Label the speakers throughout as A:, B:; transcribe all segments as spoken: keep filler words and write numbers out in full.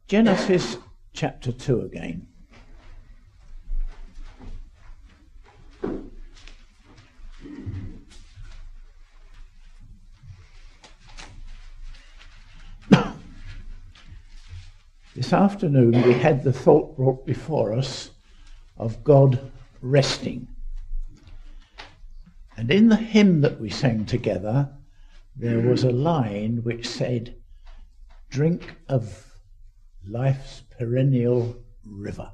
A: Genesis chapter two again. This afternoon we had the thought brought before us of God resting. And in the hymn that we sang together, there was a line which said, "Drink of life's perennial river."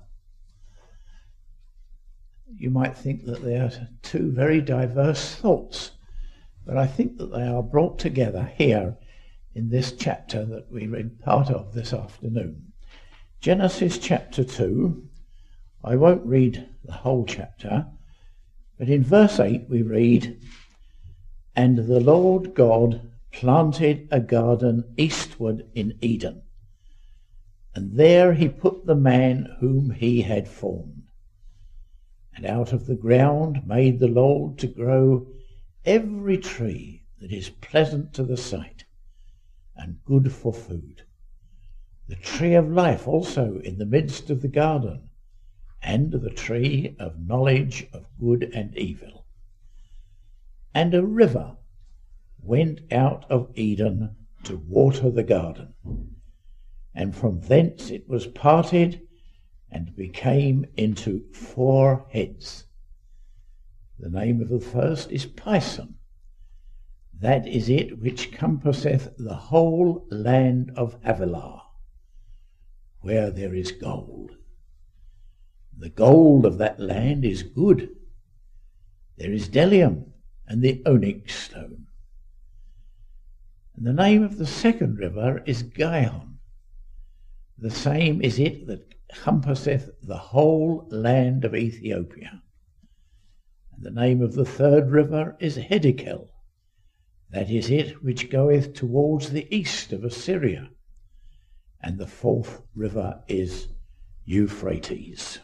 A: You might think that they are two very diverse thoughts, but I think that they are brought together here in this chapter that we read part of this afternoon. Genesis chapter two, I won't read the whole chapter, but in verse eight we read, "And the Lord God planted a garden eastward in Eden, and there he put the man whom he had formed. And out of the ground made the Lord to grow every tree that is pleasant to the sight and good for food. The tree of life also in the midst of the garden, and the tree of knowledge of good and evil. And a river went out of Eden to water the garden, and from thence it was parted and became into four heads. The name of the first is Pison. That is it which compasseth the whole land of Havilah, where there is gold. The gold of that land is good. There is bdellium and the onyx stone. And the name of the second river is Gihon. The same is it that compasseth the whole land of Ethiopia. And the name of the third river is Hiddekel. That is it which goeth towards the east of Assyria. And the fourth river is Euphrates."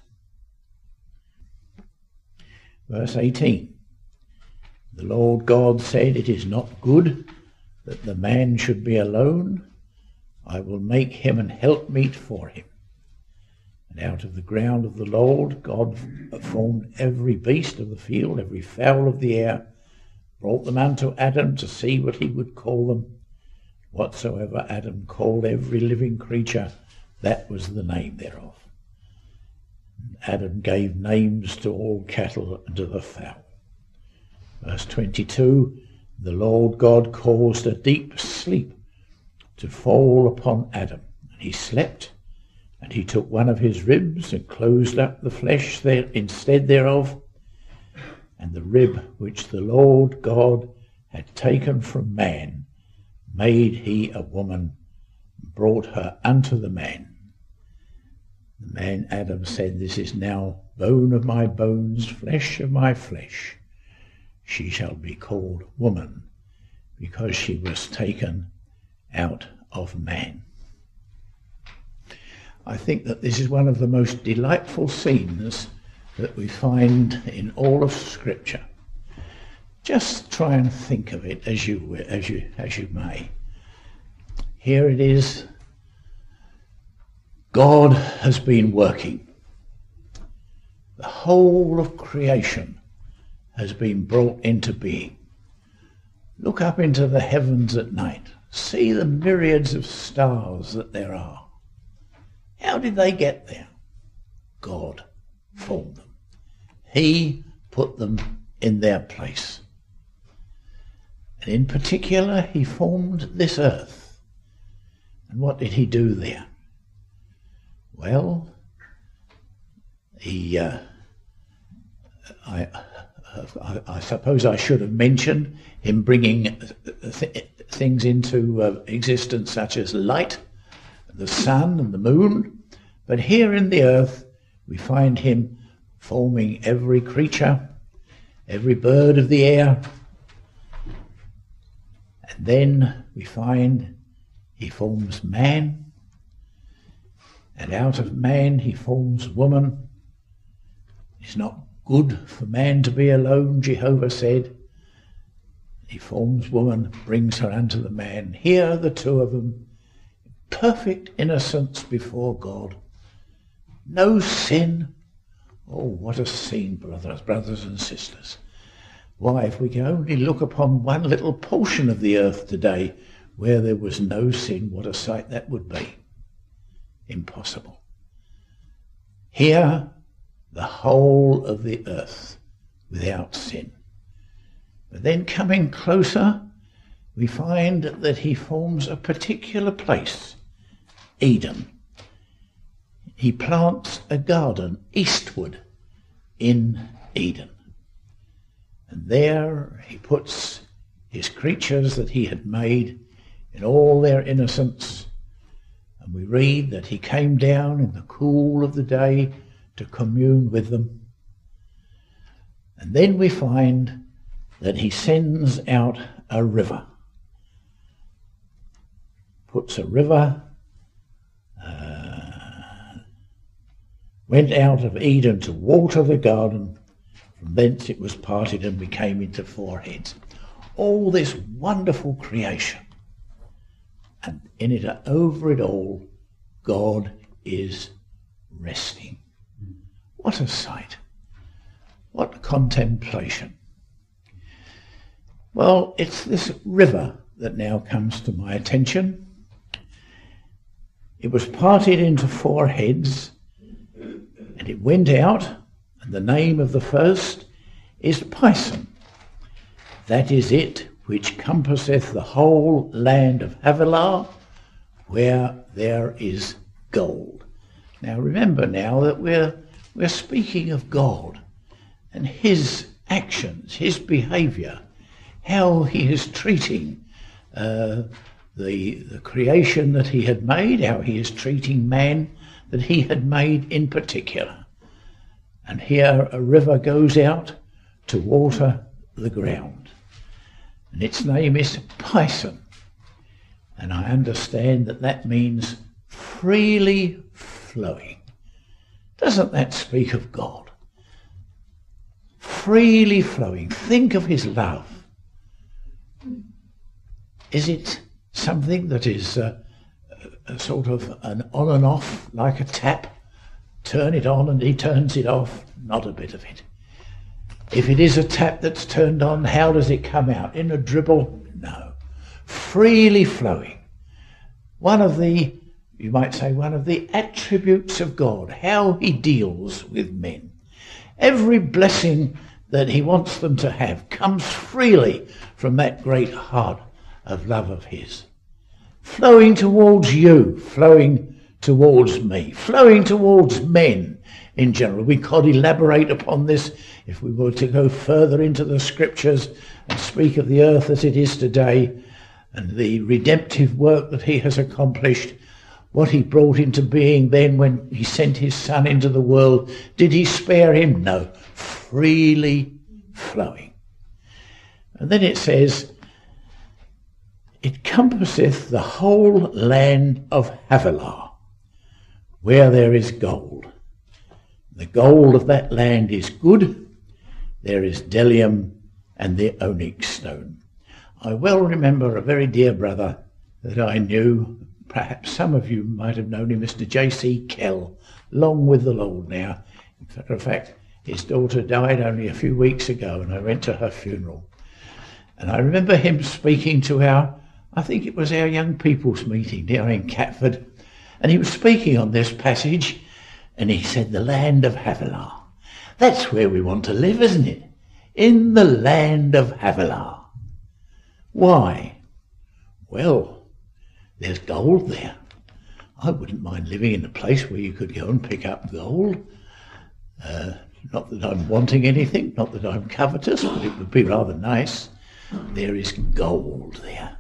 A: Verse eighteen. "The Lord God said, It is not good that the man should be alone. I will make him an helpmeet for him. And out of the ground of the Lord God formed every beast of the field, every fowl of the air, brought them unto Adam to see what he would call them. Whatsoever Adam called every living creature, that was the name thereof. And Adam gave names to all cattle and to the fowl." Verse twenty-two, "The Lord God caused a deep sleep to fall upon Adam, and he slept, and he took one of his ribs and closed up the flesh there instead thereof. And the rib which the Lord God had taken from man made he a woman, and brought her unto the man. The man Adam said, This is now bone of my bones, flesh of my flesh. She shall be called woman, because she was taken out of man." I think that this is one of the most delightful scenes that we find in all of Scripture. Just try and think of it as you as you as you may. Here it is. God has been working. The whole of creation has been brought into being. Look up into the heavens at night. See the myriads of stars that there are. How did they get there? God formed them. He put them in their place. And in particular, he formed this earth. And what did he do there? Well, he, uh, I, I, I suppose I should have mentioned him bringing th- things into uh, existence such as light, the sun and the moon. But here in the earth, we find him forming every creature, every bird of the air. And then we find he forms man, and out of man he forms woman. It's not good for man to be alone, Jehovah said. He forms woman, brings her unto the man. Here the two of them perfect innocence before God. No sin. Oh, what a scene, brothers, brothers and sisters. Why, if we can only look upon one little portion of the earth today where there was no sin, what a sight that would be. Impossible. Here, the whole of the earth without sin. But then coming closer, we find that he forms a particular place, Eden. He plants a garden eastward in Eden. And there he puts his creatures that he had made in all their innocence. And we read that he came down in the cool of the day to commune with them. And then we find that he sends out a river. Puts a river, uh, went out of Eden to water the garden. From thence it was parted and we came into four heads. All this wonderful creation. And in it, over it all, God is resting. What a sight. What contemplation. Well, it's this river that now comes to my attention. It was parted into four heads, and it went out, and the name of the first is Pison. That is it which compasseth the whole land of Havilah, where there is gold. Now remember now that we're we're speaking of God and his actions, his behaviour, how he is treating uh, the the creation that he had made, how he is treating man that he had made in particular. And here a river goes out to water the ground. And its name is Pison. And I understand that that means freely flowing. Doesn't that speak of God? Freely flowing. Think of his love. Is it something that is uh, a sort of an on and off, like a tap? Turn it on and he turns it off? Not a bit of it. If it is a tap that's turned on, how does it come out? In a dribble? No. Freely flowing. One of the, you might say, one of the attributes of God, how he deals with men. Every blessing that he wants them to have comes freely from that great heart of love of his. Flowing towards you, flowing towards me, flowing towards men in general. We could elaborate upon this if we were to go further into the scriptures and speak of the earth as it is today and the redemptive work that he has accomplished, what he brought into being then when he sent his son into the world. Did he spare him? No. Freely flowing. And then it says, it compasseth the whole land of Havilah, where there is gold. The gold of that land is good. There is bdellium and the onyx stone. I well remember a very dear brother that I knew. Perhaps some of you might have known him, Mister J C Kell, long with the Lord now. In matter of fact, his daughter died only a few weeks ago and I went to her funeral. And I remember him speaking to our, I think it was our young people's meeting down in Catford, and he was speaking on this passage and he said, the land of Havilah. That's where we want to live, isn't it? In the land of Havilah. Why? Well, there's gold there. I wouldn't mind living in a place where you could go and pick up gold. Uh, not that I'm wanting anything, not that I'm covetous, but it would be rather nice. There is gold there.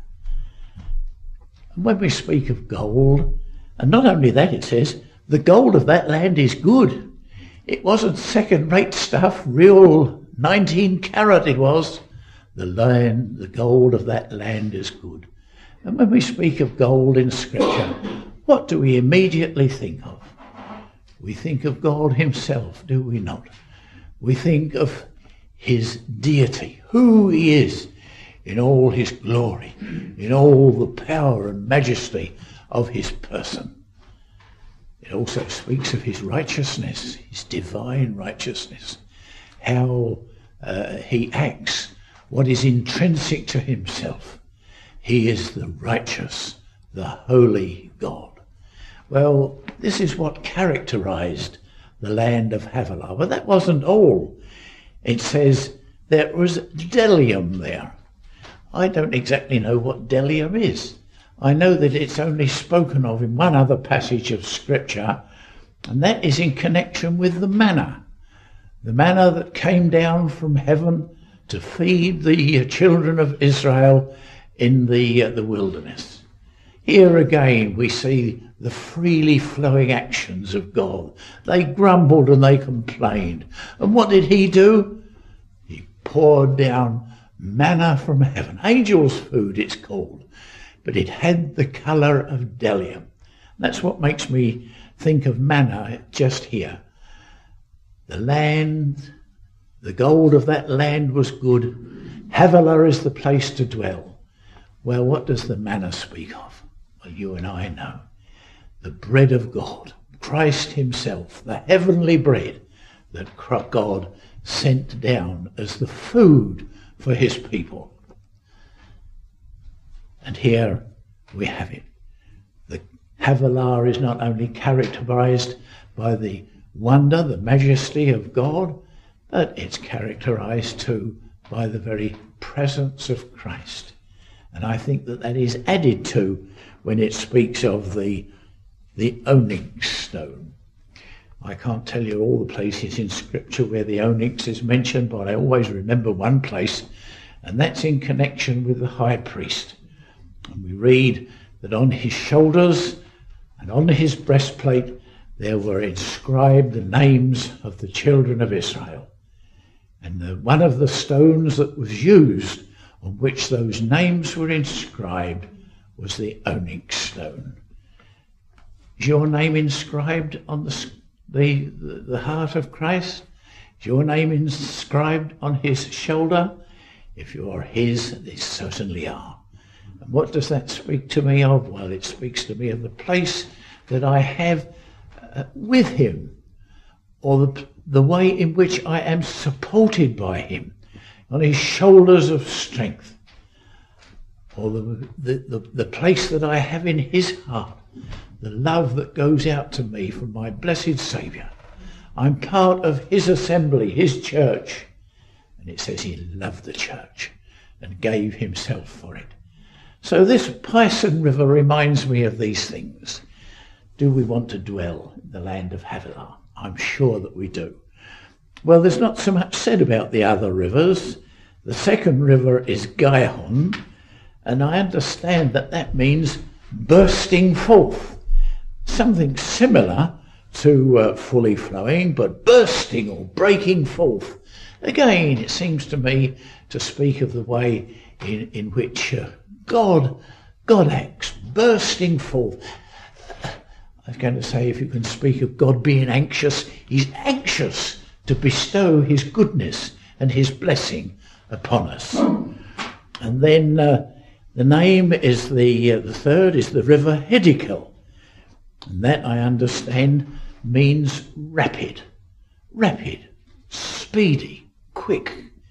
A: And when we speak of gold, and not only that, it says, the gold of that land is good. It wasn't second-rate stuff, real nineteen carat it was. The land, the gold of that land is good. And when we speak of gold in Scripture, what do we immediately think of? We think of God himself, do we not? We think of his deity, who he is in all his glory, in all the power and majesty of his person. It also speaks of his righteousness, his divine righteousness, how uh, he acts, what is intrinsic to himself. He is the righteous, the holy God. Well, this is what characterized the land of Havilah. But that wasn't all. It says there was bdellium there. I don't exactly know what bdellium is. I know that it's only spoken of in one other passage of Scripture, and that is in connection with the manna. The manna that came down from heaven to feed the children of Israel in the, uh, the wilderness. Here again we see the freely flowing actions of God. They grumbled and they complained. And what did he do? He poured down manna from heaven. Angel's food, it's called. But it had the colour of bdellium. That's what makes me think of manna just here. The land, the gold of that land was good. Havilah is the place to dwell. Well, what does the manna speak of? Well, you and I know. The bread of God, Christ himself, the heavenly bread that God sent down as the food for his people. And here we have it. The Havilah is not only characterized by the wonder, the majesty of God, but it's characterized too by the very presence of Christ. And I think that that is added to when it speaks of the, the onyx stone. I can't tell you all the places in Scripture where the onyx is mentioned, but I always remember one place, and that's in connection with the high priest. And we read that on his shoulders and on his breastplate there were inscribed the names of the children of Israel. And the, one of the stones that was used on which those names were inscribed was the onyx stone. Is your name inscribed on the, the, the heart of Christ? Is your name inscribed on his shoulder? If you are his, they certainly are. And what does that speak to me of? Well, it speaks to me of the place that I have uh, with him, or the, the way in which I am supported by him, on his shoulders of strength, or the, the, the, the place that I have in his heart, the love that goes out to me from my blessed Saviour. I'm part of his assembly, his church. And it says he loved the church and gave himself for it. So this Pison River reminds me of these things. Do we want to dwell in the land of Havilah? I'm sure that we do. Well, there's not so much said about the other rivers. The second river is Gihon, and I understand that that means bursting forth. Something similar to uh, fully flowing, but bursting or breaking forth. Again, it seems to me to speak of the way in, in which uh, God, God acts, bursting forth. I was going to say, if you can speak of God being anxious, he's anxious to bestow his goodness and his blessing upon us. And then uh, the name is the, uh, the third is the river Hiddekel. And that, I understand, means rapid, rapid, speedy, quick.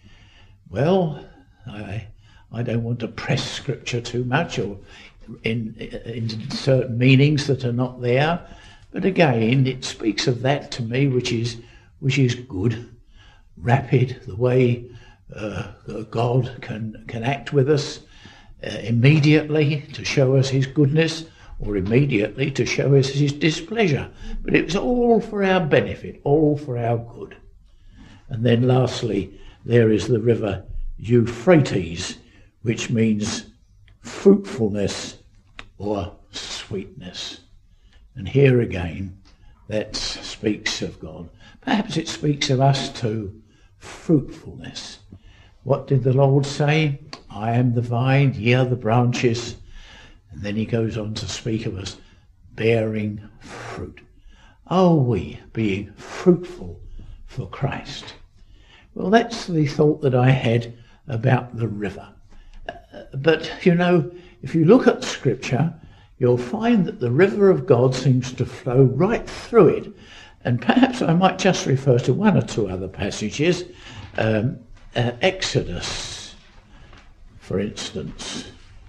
A: Well, I I don't want to press Scripture too much or in, in certain meanings that are not there, but again, it speaks of that to me, which is which is good, rapid, the way uh, God can can act with us uh, immediately to show us his goodness, or immediately to show us his displeasure. But it was all for our benefit, all for our good. And then lastly, there is the river Euphrates, which means fruitfulness or sweetness. And here again, that speaks of God. Perhaps it speaks of us too, fruitfulness. What did the Lord say? I am the vine, ye are the branches. And then he goes on to speak of us bearing fruit. Are we being fruitful for Christ? Well, that's the thought that I had about the river. Uh, but, you know, if you look at Scripture, you'll find that the river of God seems to flow right through it. And perhaps I might just refer to one or two other passages. Um, uh, Exodus, for instance.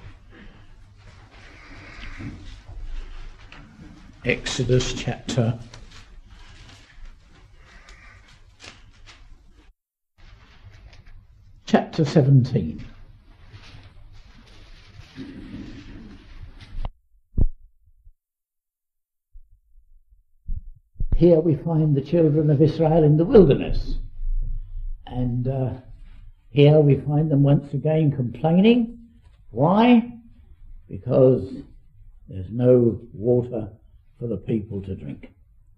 A: Exodus chapter chapter seventeen. Here we find the children of Israel in the wilderness, and uh, here we find them once again complaining. Why? Because there's no water for the people to drink.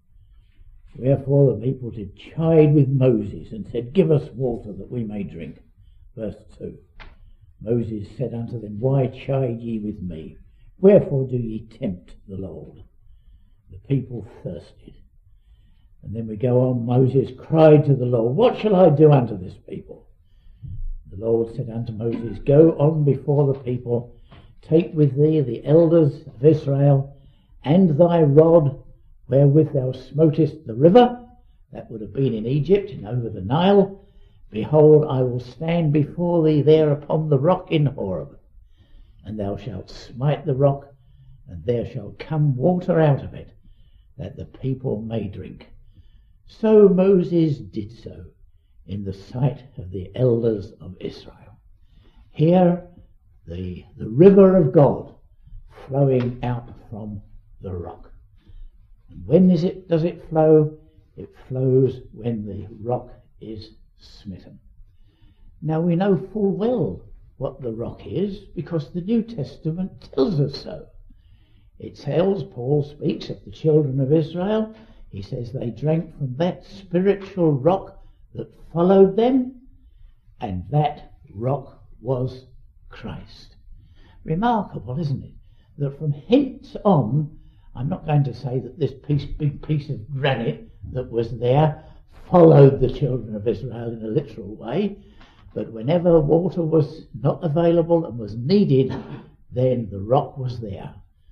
A: Wherefore the people did chide with Moses and said, "Give us water that we may drink." Verse two. Moses said unto them, "Why chide ye with me? Wherefore do ye tempt the Lord?" The people thirsted. And then we go on, Moses cried to the Lord, "What shall I do unto this people?" The Lord said unto Moses, "Go on before the people, take with thee the elders of Israel, and thy rod wherewith thou smotest the river," that would have been in Egypt and over the Nile. "Behold, I will stand before thee there upon the rock in Horeb, and thou shalt smite the rock, and there shall come water out of it, that the people may drink." So Moses did so in the sight of the elders of Israel. Here, the, the river of God flowing out from the rock. And when is it, does it flow? It flows when the rock is smitten. Now we know full well what the rock is, because the New Testament tells us so. It tells, Paul speaks of the children of Israel. He says they drank from that spiritual rock that followed them, and that rock was Christ. Remarkable, isn't it? That from hence on, I'm not going to say that this piece, big piece of granite that was there followed the children of Israel in a literal way, but whenever water was not available and was needed, then the rock was there.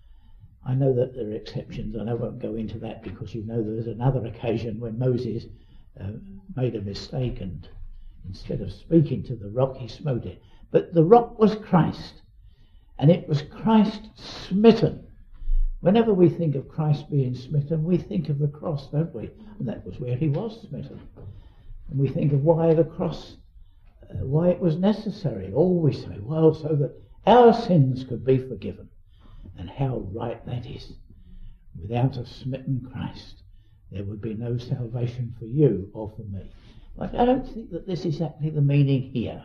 A: I know that there are exceptions, and I won't go into that, because you know there was another occasion when Moses uh, made a mistake, and instead of speaking to the rock, he smote it. But the rock was Christ, and it was Christ smitten. Whenever we think of Christ being smitten, we think of the cross, don't we? And that was where he was smitten. And we think of why the cross, uh, why it was necessary. All we say, well, so that our sins could be forgiven. And how right that is. Without a smitten Christ, there would be no salvation for you or for me. But I don't think that this is exactly the meaning here.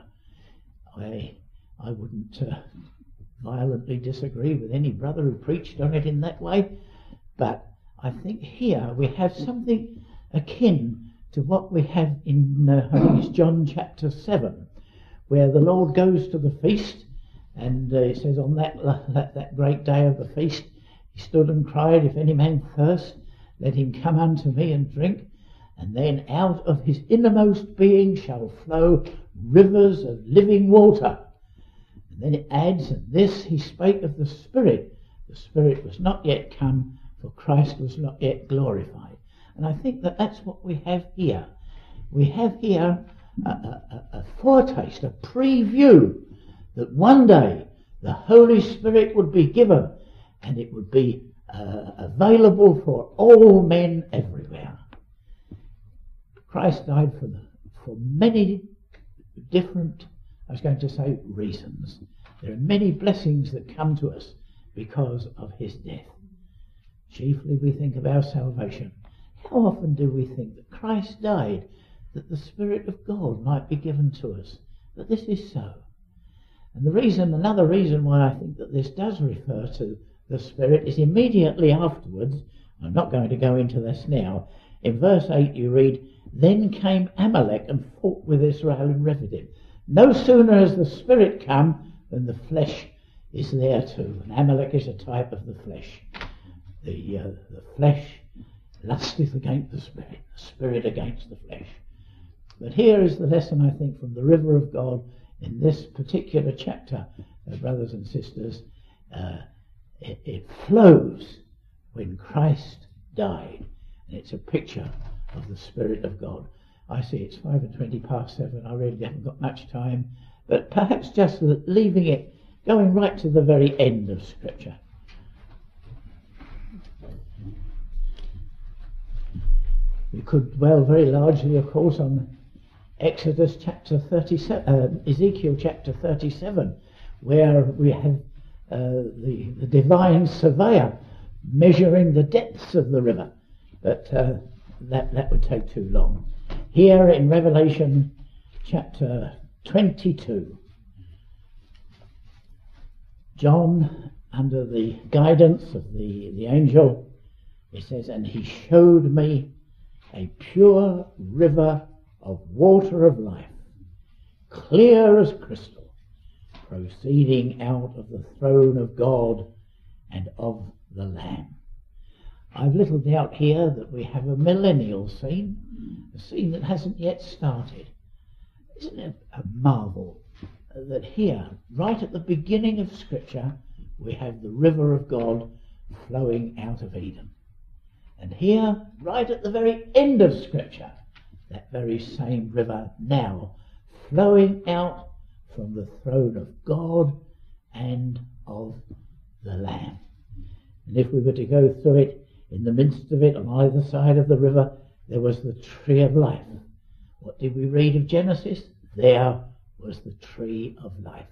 A: I I wouldn't uh, violently disagree with any brother who preached on it in that way, but I think here we have something akin to what we have in, uh, I think it's John chapter seven, where the Lord goes to the feast. And uh, it says, on that, that that great day of the feast, he stood and cried, "If any man thirst, let him come unto me and drink. And then out of his innermost being shall flow rivers of living water." And then it adds, "And this he spake of the Spirit. The Spirit was not yet come, for Christ was not yet glorified." And I think that that's what we have here. We have here a, a, a foretaste, a preview, that one day the Holy Spirit would be given, and it would be uh, available for all men everywhere. Christ died for, the, for many different, I was going to say, reasons. There are many blessings that come to us because of his death. Chiefly we think of our salvation. How often do we think that Christ died that the Spirit of God might be given to us? But this is so. And the reason, another reason why I think that this does refer to the Spirit is immediately afterwards, I'm not going to go into this now, in verse eight you read, "Then came Amalek and fought with Israel in Rephidim." No sooner has the Spirit come than the flesh is there too. And Amalek is a type of the flesh. The, uh, the flesh lusteth against the Spirit, the Spirit against the flesh. But here is the lesson, I think, from the river of God in this particular chapter, uh, brothers and sisters. Uh, It, it flows when Christ died. And it's a picture of the Spirit of God. I see it's five and twenty past seven. I really haven't got much time. But perhaps just leaving it, going right to the very end of Scripture. We could dwell very largely, of course, on Exodus chapter thirty-seven, uh, Ezekiel chapter thirty-seven, where we have uh, the, the divine surveyor measuring the depths of the river. But uh, that, that would take too long. Here in Revelation chapter twenty-two, John, under the guidance of the, the angel, it says, "And he showed me a pure river of water of life, clear as crystal, proceeding out of the throne of God and of the Lamb." I've little doubt here that we have a millennial scene, a scene that hasn't yet started. Isn't it a marvel that here, right at the beginning of Scripture, we have the river of God flowing out of Eden? And here, right at the very end of Scripture, that very same river now flowing out from the throne of God and of the Lamb. And if we were to go through it, in the midst of it, on either side of the river, there was the tree of life. What did we read of Genesis? There was the tree of life.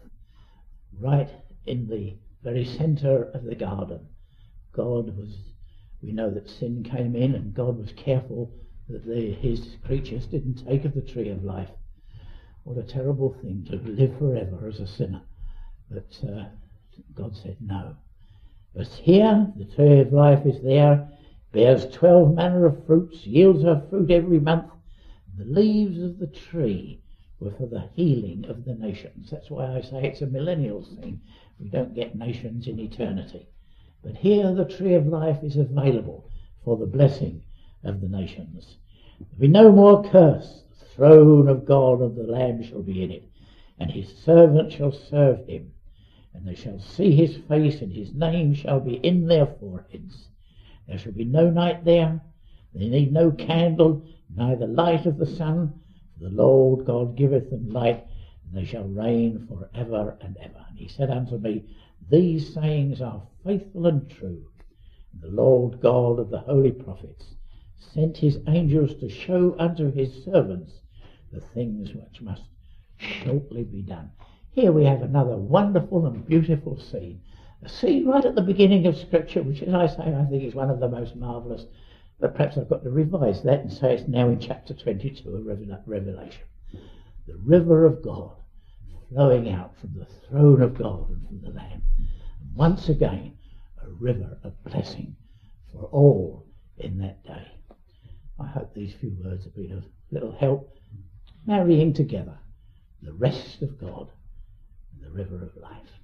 A: Right in the very centre of the garden. God was, we know that sin came in, and God was careful that the, his creatures didn't take of the tree of life. What a terrible thing to live forever as a sinner. But uh, God said no. But here, the tree of life is there, bears twelve manner of fruits, yields her fruit every month. The leaves of the tree were for the healing of the nations. That's why I say it's a millennial scene. We don't get nations in eternity. But here the tree of life is available for the blessing of the nations. There'll be no more curse. The throne of God and the Lamb shall be in it, and his servants shall serve him. And they shall see his face, and his name shall be in their foreheads. There shall be no night there. They need no candle, neither light of the sun. For the Lord God giveth them light, and they shall reign for ever and ever. And he said unto me, These sayings are faithful and true. And the Lord God of the holy prophets sent his angels to show unto his servants the things which must shortly be done. Here we have another wonderful and beautiful scene. A scene right at the beginning of Scripture, which, as I say, I think is one of the most marvellous. But perhaps I've got to revise that and say it's now in chapter twenty-two of Revelation. The river of God flowing out from the throne of God and from the Lamb. And once again, a river of blessing for all in that day. I hope these few words have been of little help marrying together the rest of God and the river of life.